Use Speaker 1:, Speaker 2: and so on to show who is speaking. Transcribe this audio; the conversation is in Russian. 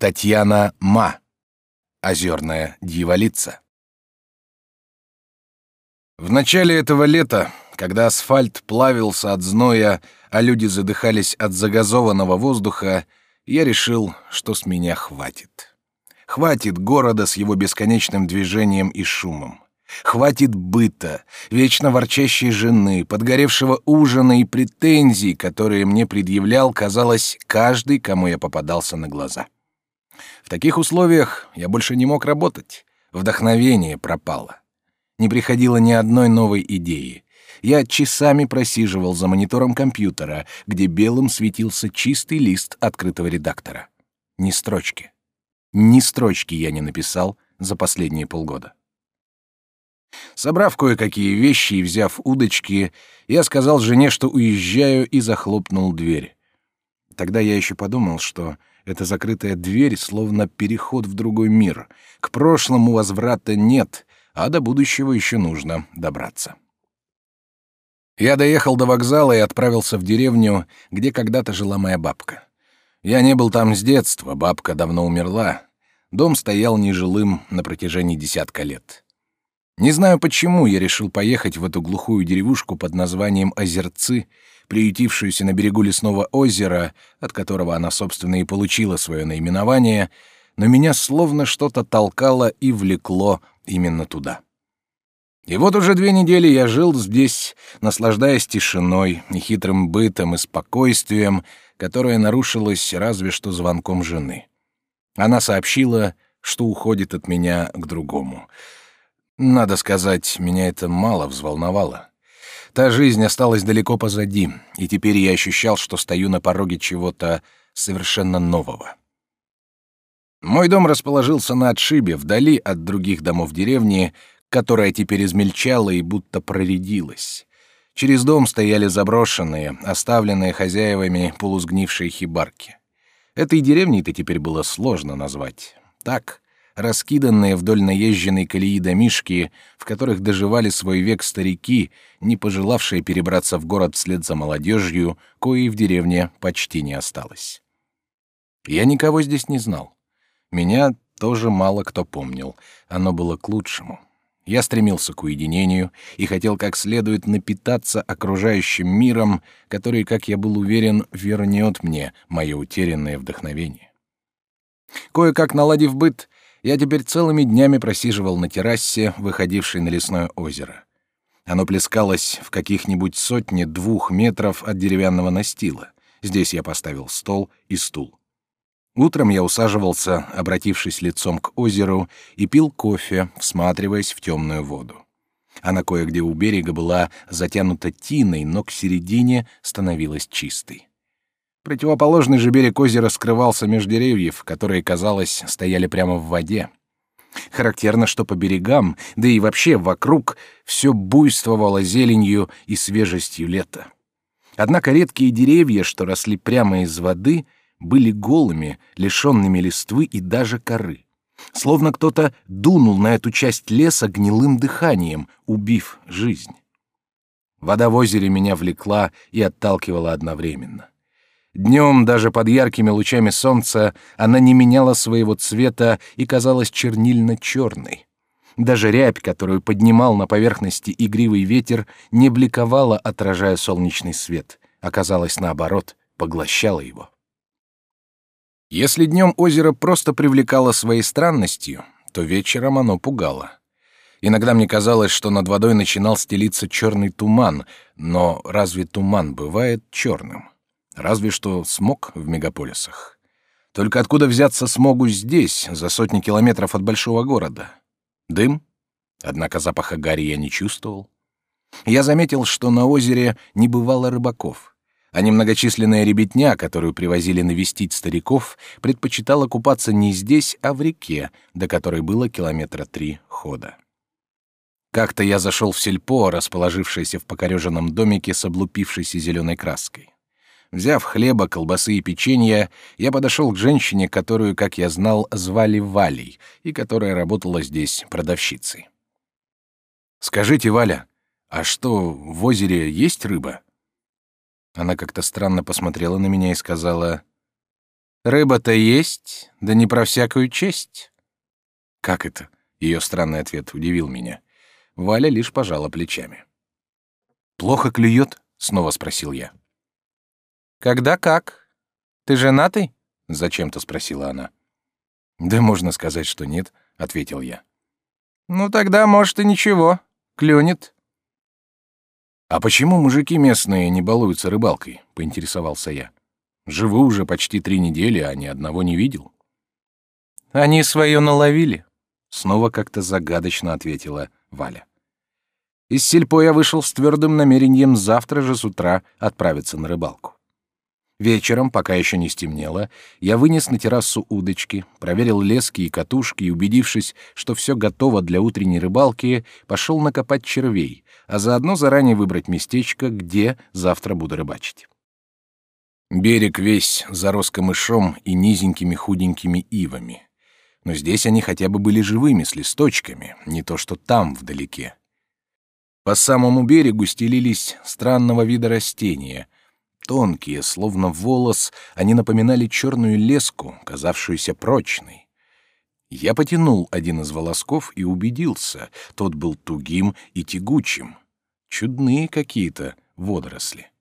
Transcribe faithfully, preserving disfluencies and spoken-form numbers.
Speaker 1: Татьяна Ма. Озерная дьяволица. В начале этого лета, когда асфальт плавился от зноя, а люди задыхались от загазованного воздуха, я решил, что с меня хватит. Хватит города с его бесконечным движением и шумом. Хватит быта, вечно ворчащей жены, подгоревшего ужина и претензий, которые мне предъявлял, казалось, каждый, кому я попадался на глаза. В таких условиях я больше не мог работать. Вдохновение пропало. Не приходило ни одной новой идеи. Я часами просиживал за монитором компьютера, где белым светился чистый лист открытого редактора. Ни строчки. Ни строчки я не написал за последние полгода. Собрав кое-какие вещи и взяв удочки, я сказал жене, что уезжаю, и захлопнул дверь. Тогда я еще подумал, что эта закрытая дверь словно переход в другой мир. К прошлому возврата нет, а до будущего еще нужно добраться. Я доехал до вокзала и отправился в деревню, где когда-то жила моя бабка. Я не был там с детства, бабка давно умерла. Дом стоял нежилым на протяжении десятка лет. Не знаю почему, я решил поехать в эту глухую деревушку под названием Озерцы, приютившуюся на берегу лесного озера, от которого она, собственно, и получила свое наименование, но меня словно что-то толкало и влекло именно туда. И вот уже две недели я жил здесь, наслаждаясь тишиной, нехитрым бытом и спокойствием, которое нарушилось разве что звонком жены. Она сообщила, что уходит от меня к другому. Надо сказать, меня это мало взволновало. Та жизнь осталась далеко позади, и теперь я ощущал, что стою на пороге чего-то совершенно нового. Мой дом расположился на отшибе, вдали от других домов деревни, которая теперь измельчала и будто проредилась. Через дом стояли заброшенные, оставленные хозяевами полусгнившие хибарки. Этой деревней-то теперь было сложно назвать. Так, раскиданные вдоль наезженной колеи домишки, в которых доживали свой век старики, не пожелавшие перебраться в город вслед за молодежью, коей в деревне почти не осталось. Я никого здесь не знал. Меня тоже мало кто помнил. Оно было к лучшему. Я стремился к уединению и хотел как следует напитаться окружающим миром, который, как я был уверен, вернет мне мое утерянное вдохновение. Кое-как наладив быт, я теперь целыми днями просиживал на террасе, выходившей на лесное озеро. Оно плескалось в каких-нибудь сотне-двух метров от деревянного настила. Здесь я поставил стол и стул. Утром я усаживался, обратившись лицом к озеру, и пил кофе, всматриваясь в темную воду. Она кое-где у берега была затянута тиной, но к середине становилась чистой. Противоположный же берег озера скрывался меж деревьев, которые, казалось, стояли прямо в воде. Характерно, что по берегам, да и вообще вокруг, все буйствовало зеленью и свежестью лета. Однако редкие деревья, что росли прямо из воды, были голыми, лишенными листвы и даже коры. Словно кто-то дунул на эту часть леса гнилым дыханием, убив жизнь. Вода в озере меня влекла и отталкивала одновременно. Днем, даже под яркими лучами солнца, она не меняла своего цвета и казалась чернильно-черной. Даже рябь, которую поднимал на поверхности игривый ветер, не бликовала, отражая солнечный свет, а казалось, наоборот, поглощала его. Если днем озеро просто привлекало своей странностью, то вечером оно пугало. Иногда мне казалось, что над водой начинал стелиться черный туман, но разве туман бывает черным? Разве что смог в мегаполисах. Только откуда взяться смогу здесь, за сотни километров от большого города? Дым? Однако запаха гари я не чувствовал. Я заметил, что на озере не бывало рыбаков, а немногочисленная ребятня, которую привозили навестить стариков, предпочитала купаться не здесь, а в реке, до которой было километра три хода. Как-то я зашел в сельпо, расположившееся в покореженном домике с облупившейся зеленой краской. Взяв хлеба, колбасы и печенья, я подошел к женщине, которую, как я знал, звали Валей, и которая работала здесь продавщицей. «Скажите, Валя, а что, в озере есть рыба?» Она как-то странно посмотрела на меня и сказала: Рыба-то есть, да не про всякую честь. Как это? Ее странный ответ удивил меня. Валя лишь пожала плечами. Плохо клюет? Снова спросил я. Когда как? Ты женатый? Зачем-то спросила она. Да можно сказать, что нет, ответил я. Ну тогда, может, и ничего, клюнет. А почему мужики местные не балуются рыбалкой? Поинтересовался я. Живу уже почти три недели, а ни одного не видел. Они свое наловили. Снова как-то загадочно ответила Валя. Из сельпо я вышел с твердым намерением завтра же с утра отправиться на рыбалку. Вечером, пока еще не стемнело, я вынес на террасу удочки, проверил лески и катушки и, убедившись, что все готово для утренней рыбалки, пошел накопать червей, а заодно заранее выбрать местечко, где завтра буду рыбачить. Берег весь зарос камышом и низенькими худенькими ивами. Но здесь они хотя бы были живыми, с листочками, не то что там, вдалеке. По самому берегу стелились странного вида растения. Тонкие, словно волос, они напоминали черную леску, казавшуюся прочной. Я потянул один из волосков и убедился, тот был тугим и тягучим. Чудные какие-то водоросли.